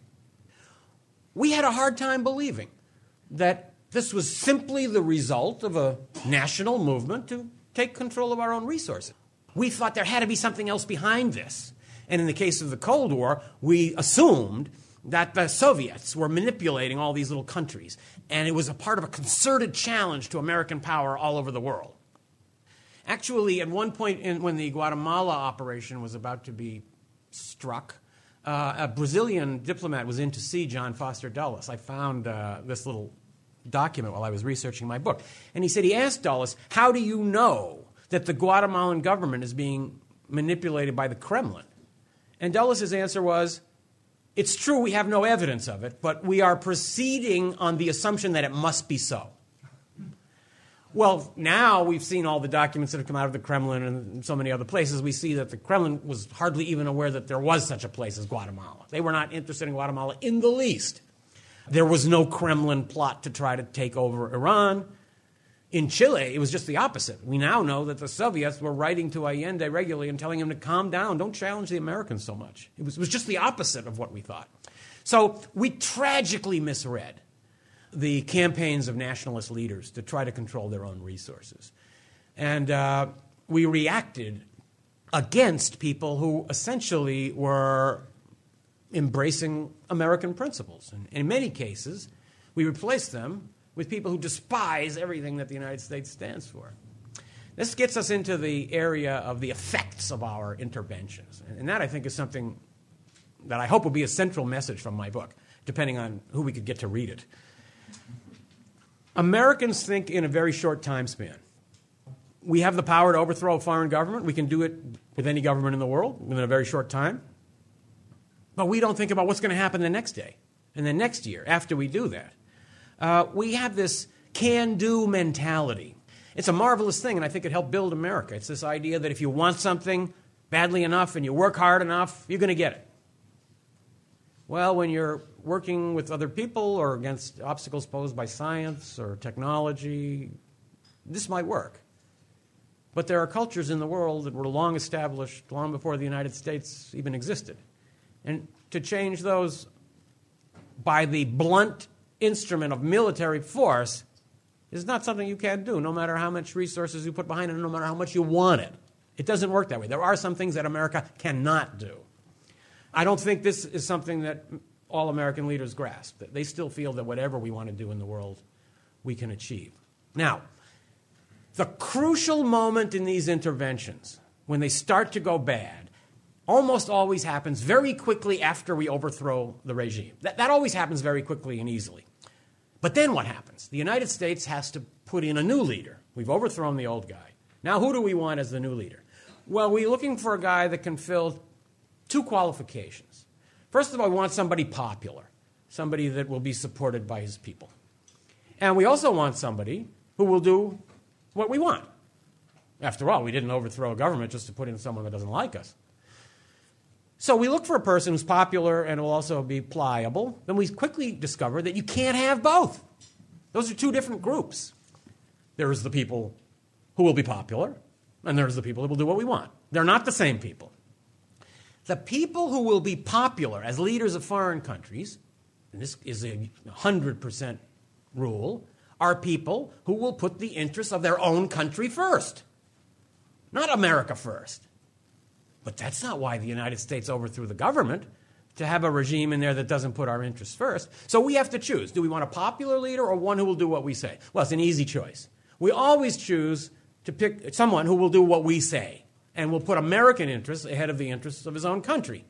we had a hard time believing that this was simply the result of a national movement to take control of our own resources. We thought there had to be something else behind this. And in the case of the Cold War, we assumed that the Soviets were manipulating all these little countries, and it was a part of a concerted challenge to American power all over the world. Actually, at one point in, when the Guatemala operation was about to be struck, uh, a Brazilian diplomat was in to see John Foster Dulles. I found uh, this little document while I was researching my book. And he said, he asked Dulles, how do you know that the Guatemalan government is being manipulated by the Kremlin? And Dulles' answer was, it's true we have no evidence of it, but we are proceeding on the assumption that it must be so. Well, now we've seen all the documents that have come out of the Kremlin and so many other places. We see that the Kremlin was hardly even aware that there was such a place as Guatemala. They were not interested in Guatemala in the least. There was no Kremlin plot to try to take over Iran. In Chile, it was just the opposite. We now know that the Soviets were writing to Allende regularly and telling him to calm down, don't challenge the Americans so much. It was, it was just the opposite of what we thought. So we tragically misread the campaigns of nationalist leaders to try to control their own resources. And uh, we reacted against people who essentially were embracing American principles. And in many cases, we replaced them with people who despise everything that the United States stands for. This gets us into the area of the effects of our interventions. And that, I think, is something that I hope will be a central message from my book, depending on who we could get to read it. Americans think in a very short time span. We have the power to overthrow a foreign government. We can do it with any government in the world within a very short time. But we don't think about what's going to happen the next day and the next year after we do that. Uh, we have this can-do mentality. It's a marvelous thing, and I think it helped build America. It's this idea that if you want something badly enough and you work hard enough, you're going to get it. Well, when you're working with other people or against obstacles posed by science or technology, this might work. But there are cultures in the world that were long established, long before the United States even existed. And to change those by the blunt instrument of military force is not something you can do, no matter how much resources you put behind it, no matter how much you want it. It doesn't work that way. There are some things that America cannot do. I don't think this is something that all American leaders grasp, that they still feel that whatever we want to do in the world, we can achieve. Now, the crucial moment in these interventions, when they start to go bad, almost always happens very quickly after we overthrow the regime. That, that always happens very quickly and easily. But then what happens? The United States has to put in a new leader. We've overthrown the old guy. Now, who do we want as the new leader? Well, we're looking for a guy that can fill two qualifications. First of all, we want somebody popular, somebody that will be supported by his people. And we also want somebody who will do what we want. After all, we didn't overthrow a government just to put in someone that doesn't like us. So we look for a person who's popular and will also be pliable. Then we quickly discover that you can't have both. Those are two different groups. There's the people who will be popular, and there's the people who will do what we want. They're not the same people. The people who will be popular as leaders of foreign countries, and this is a one hundred percent rule, are people who will put the interests of their own country first, not America first. But that's not why the United States overthrew the government, to have a regime in there that doesn't put our interests first. So we have to choose. Do we want a popular leader or one who will do what we say? Well, it's an easy choice. We always choose to pick someone who will do what we say and will put American interests ahead of the interests of his own country.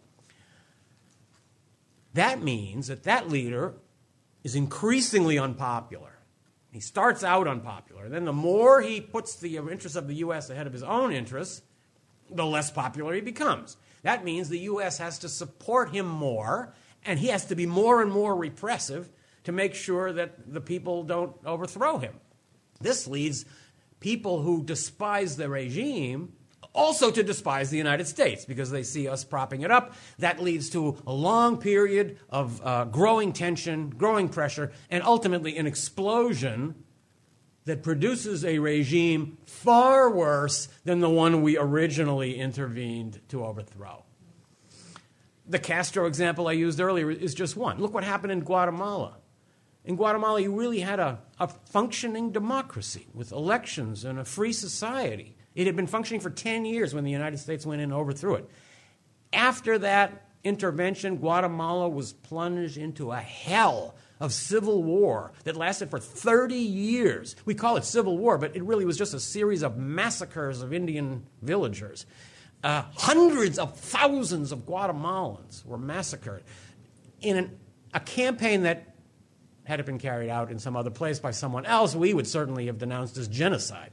That means that that leader is increasingly unpopular. He starts out unpopular. Then the more he puts the interests of the U S ahead of his own interests, the less popular he becomes. That means the U S has to support him more, and he has to be more and more repressive to make sure that the people don't overthrow him. This leads people who despise the regime also to despise the United States because they see us propping it up. That leads to a long period of uh, growing tension, growing pressure, and ultimately an explosion that produces a regime far worse than the one we originally intervened to overthrow. The Castro example I used earlier is just one. Look what happened in Guatemala. In Guatemala, you really had a, a functioning democracy with elections and a free society. It had been functioning for ten years when the United States went in and overthrew it. After that intervention, Guatemala was plunged into a hell of civil war that lasted for thirty years. We call it civil war, but it really was just a series of massacres of Indian villagers. Uh, hundreds of thousands of Guatemalans were massacred in an, a campaign that, had it been carried out in some other place by someone else, we would certainly have denounced as genocide.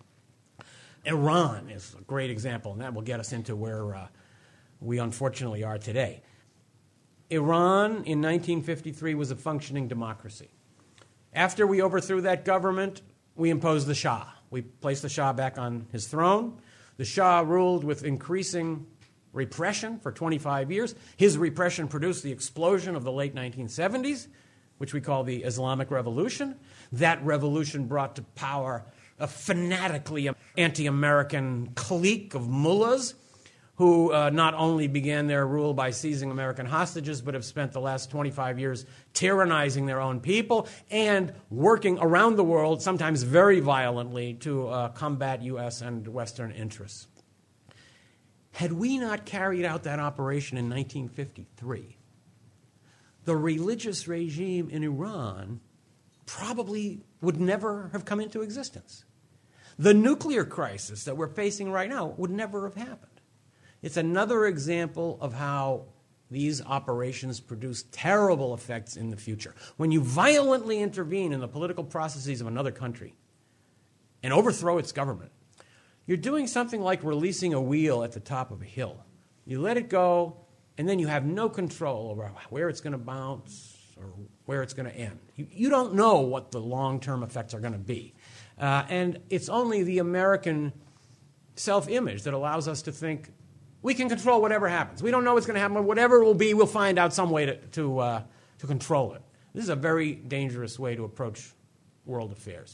Iran is a great example, and that will get us into where uh, we unfortunately are today. Iran in nineteen fifty-three was a functioning democracy. After we overthrew that government, we imposed the Shah. We placed the Shah back on his throne. The Shah ruled with increasing repression for twenty-five years. His repression produced the explosion of the late nineteen seventies, which we call the Islamic Revolution. That revolution brought to power a fanatically anti-American clique of mullahs who uh, not only began their rule by seizing American hostages, but have spent the last twenty-five years tyrannizing their own people and working around the world, sometimes very violently, to uh, combat U S and Western interests. Had we not carried out that operation in nineteen fifty-three, the religious regime in Iran probably would never have come into existence. The nuclear crisis that we're facing right now would never have happened. It's another example of how these operations produce terrible effects in the future. When you violently intervene in the political processes of another country and overthrow its government, you're doing something like releasing a wheel at the top of a hill. You let it go, and then you have no control over where it's going to bounce or where it's going to end. You, you don't know what the long-term effects are going to be. Uh, and it's only the American self-image that allows us to think we can control whatever happens. We don't know what's going to happen, but whatever it will be, we'll find out some way to, to, uh, to control it. This is a very dangerous way to approach world affairs.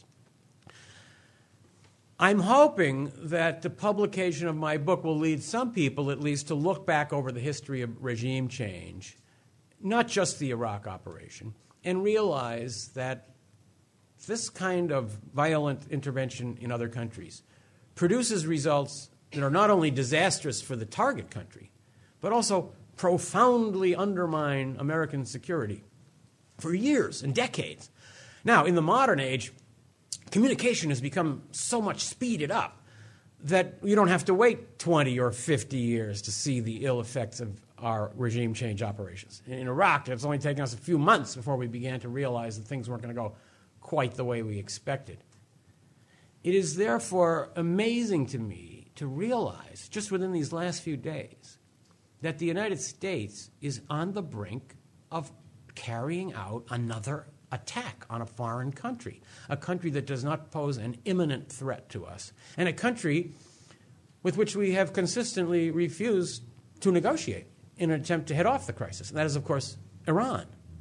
I'm hoping that the publication of my book will lead some people, at least, to look back over the history of regime change, not just the Iraq operation, and realize that this kind of violent intervention in other countries produces results that are not only disastrous for the target country, but also profoundly undermine American security for years and decades. Now, in the modern age, communication has become so much speeded up that you don't have to wait twenty or fifty years to see the ill effects of our regime change operations. In Iraq, it's only taken us a few months before we began to realize that things weren't going to go quite the way we expected. It is therefore amazing to me to realize, just within these last few days, that the United States is on the brink of carrying out another attack on a foreign country, a country that does not pose an imminent threat to us, and a country with which we have consistently refused to negotiate in an attempt to head off the crisis. And that is, of course, Iran.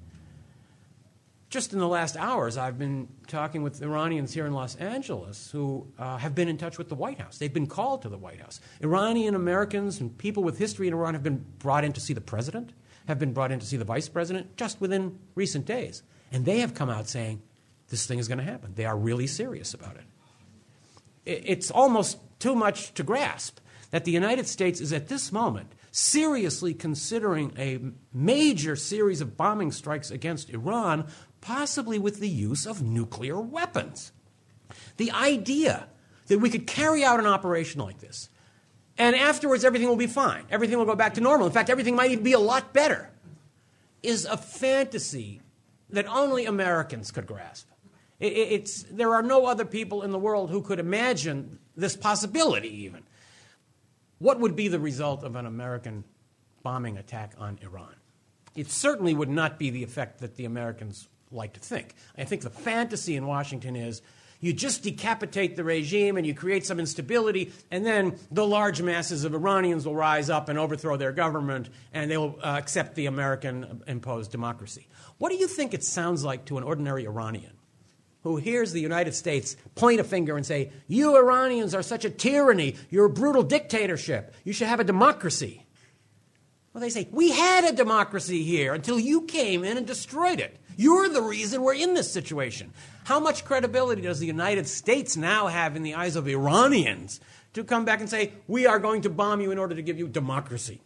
Just in the last hours, I've been talking with Iranians here in Los Angeles who uh, have been in touch with the White House. They've been called to the White House. Iranian Americans and people with history in Iran have been brought in to see the president, have been brought in to see the vice president just within recent days. And they have come out saying, this thing is going to happen. They are really serious about it. It's almost too much to grasp that the United States is at this moment seriously considering a major series of bombing strikes against Iran, possibly with the use of nuclear weapons. The idea that we could carry out an operation like this, and afterwards everything will be fine, everything will go back to normal, in fact, everything might even be a lot better, is a fantasy that only Americans could grasp. It, it's, there are no other people in the world who could imagine this possibility even. What would be the result of an American bombing attack on Iran? It certainly would not be the effect that the Americans like to think. I think the fantasy in Washington is you just decapitate the regime and you create some instability, and then the large masses of Iranians will rise up and overthrow their government, and they will uh, accept the American-imposed democracy. What do you think it sounds like to an ordinary Iranian who hears the United States point a finger and say, you Iranians are such a tyranny, you're a brutal dictatorship, you should have a democracy? Well, they say, we had a democracy here until you came in and destroyed it. You're the reason we're in this situation. How much credibility does the United States now have in the eyes of Iranians to come back and say, we are going to bomb you in order to give you democracy?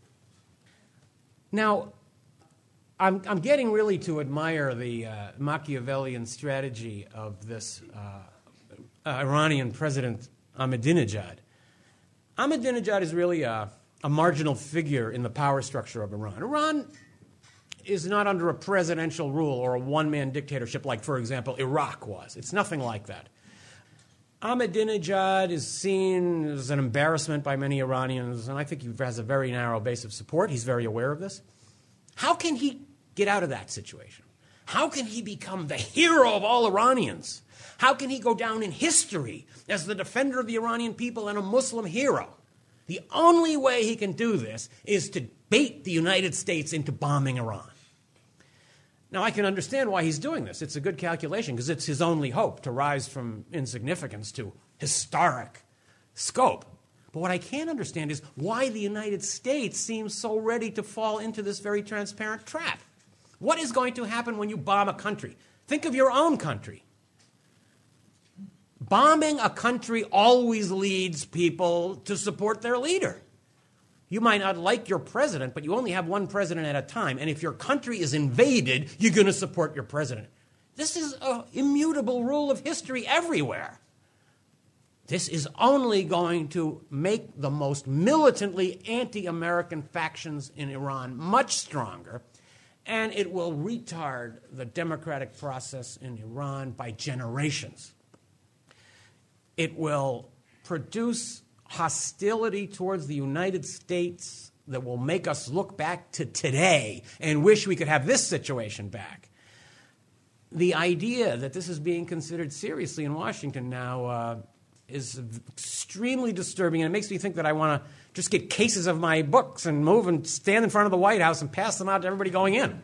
Now, I'm, I'm getting really to admire the uh, Machiavellian strategy of this uh, uh, Iranian president, Ahmadinejad. Ahmadinejad is really a, a marginal figure in the power structure of Iran. Iran is not under a presidential rule or a one-man dictatorship like, for example, Iraq was. It's nothing like that. Ahmadinejad is seen as an embarrassment by many Iranians, and I think he has a very narrow base of support. He's very aware of this. How can he get out of that situation? How can he become the hero of all Iranians? How can he go down in history as the defender of the Iranian people and a Muslim hero? The only way he can do this is to bait the United States into bombing Iran. Now, I can understand why he's doing this. It's a good calculation because it's his only hope to rise from insignificance to historic scope. But what I can't understand is why the United States seems so ready to fall into this very transparent trap. What is going to happen when you bomb a country? Think of your own country. Bombing a country always leads people to support their leader. You might not like your president, but you only have one president at a time. And if your country is invaded, you're going to support your president. This is an immutable rule of history everywhere. This is only going to make the most militantly anti-American factions in Iran much stronger, and it will retard the democratic process in Iran by generations. It will produce hostility towards the United States that will make us look back to today and wish we could have this situation back. The idea that this is being considered seriously in Washington now uh, is extremely disturbing, and it makes me think that I want to just get cases of my books and move and stand in front of the White House and pass them out to everybody going in.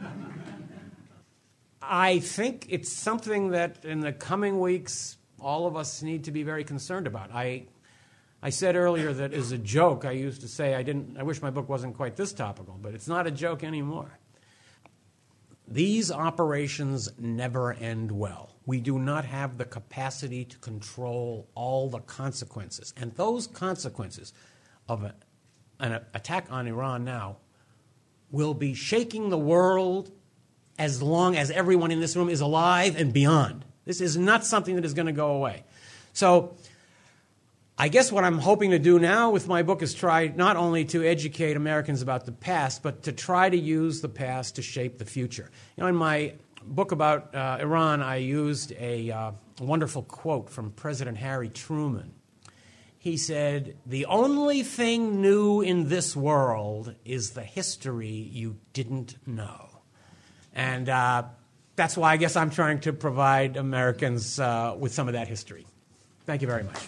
I think it's something that in the coming weeks all of us need to be very concerned about. I I said earlier that as a joke, I used to say I didn't. I wish my book wasn't quite this topical, but it's not a joke anymore. These operations never end well. We do not have the capacity to control all the consequences. And those consequences of a, an attack on Iran now will be shaking the world as long as everyone in this room is alive and beyond. This is not something that is going to go away. So I guess what I'm hoping to do now with my book is try not only to educate Americans about the past, but to try to use the past to shape the future. You know, in my book about uh, Iran, I used a uh, wonderful quote from President Harry Truman. He said, "The only thing new in this world is the history you didn't know." And uh, that's why I guess I'm trying to provide Americans uh, with some of that history. Thank you very much.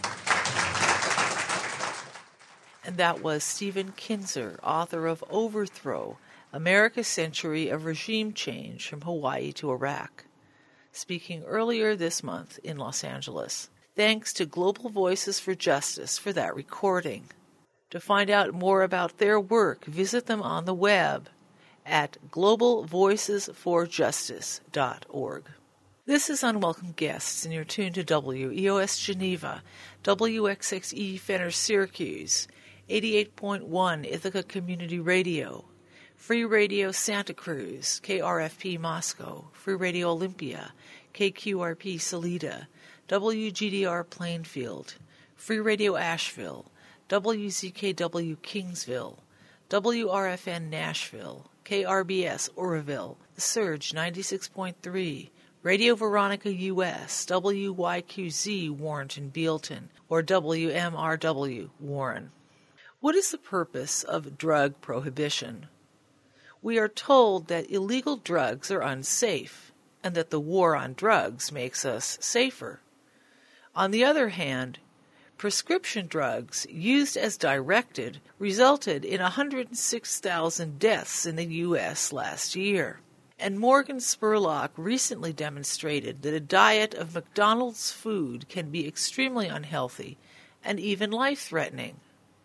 And that was Stephen Kinzer, author of Overthrow, America's Century of Regime Change from Hawaii to Iraq, speaking earlier this month in Los Angeles. Thanks to Global Voices for Justice for that recording. To find out more about their work, visit them on the web at global voices for justice dot org. This is Unwelcome Guests, and you're tuned to W E O S Geneva, W X X E Fenner Syracuse, eighty-eight point one Ithaca Community Radio, Free Radio Santa Cruz, K R F P Moscow, Free Radio Olympia, K Q R P Salida, W G D R Plainfield, Free Radio Asheville, W Z K W Kingsville, W R F N Nashville, K R B S Oroville, The Surge ninety-six point three, Radio Veronica U S, W Y Q Z Warrenton Bealton, or W M R W Warren. What is the purpose of drug prohibition? We are told that illegal drugs are unsafe, and that the war on drugs makes us safer. On the other hand, prescription drugs used as directed resulted in one hundred six thousand deaths in the U S last year. And Morgan Spurlock recently demonstrated that a diet of McDonald's food can be extremely unhealthy and even life-threatening.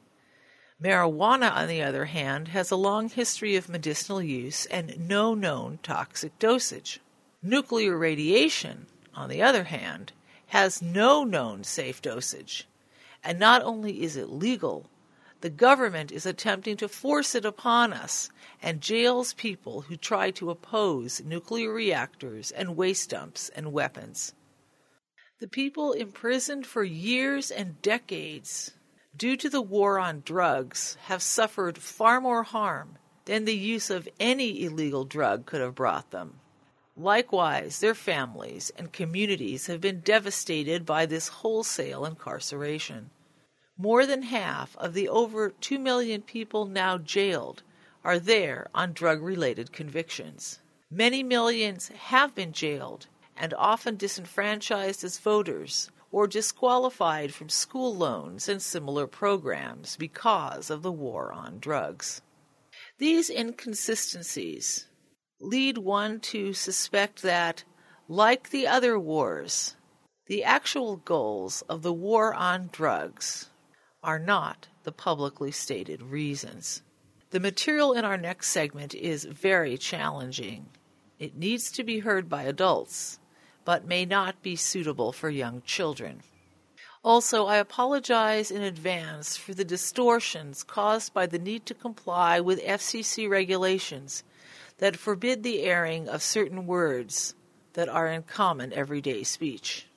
Marijuana, on the other hand, has a long history of medicinal use and no known toxic dosage. Nuclear radiation, on the other hand, has no known safe dosage. And not only is it legal, the government is attempting to force it upon us and jails people who try to oppose nuclear reactors and waste dumps and weapons. The people imprisoned for years and decades due to the war on drugs have suffered far more harm than the use of any illegal drug could have brought them. Likewise, their families and communities have been devastated by this wholesale incarceration. More than half of the over two million people now jailed are there on drug-related convictions. Many millions have been jailed and often disenfranchised as voters or disqualified from school loans and similar programs because of the war on drugs. These inconsistencies lead one to suspect that, like the other wars, the actual goals of the war on drugs are not the publicly stated reasons. The material in our next segment is very challenging. It needs to be heard by adults, but may not be suitable for young children. Also, I apologize in advance for the distortions caused by the need to comply with F C C regulations that forbid the airing of certain words that are in common everyday speech.